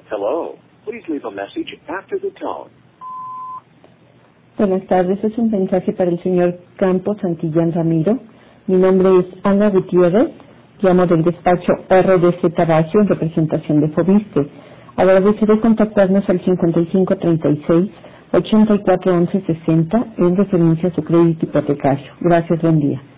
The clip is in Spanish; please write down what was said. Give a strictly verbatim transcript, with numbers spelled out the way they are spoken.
Hello. Please leave a message after the tone. Buenas tardes, es un mensaje para el señor Campos Santillán Ramiro. Mi nombre es Ana Gutiérrez, llamo del despacho R D Z Bacio en representación de Fobiste. Agradeceré contactarnos al cincuenta y cinco treinta y seis ochenta y cuatro once sesenta en referencia a su crédito hipotecario. Gracias, buen día.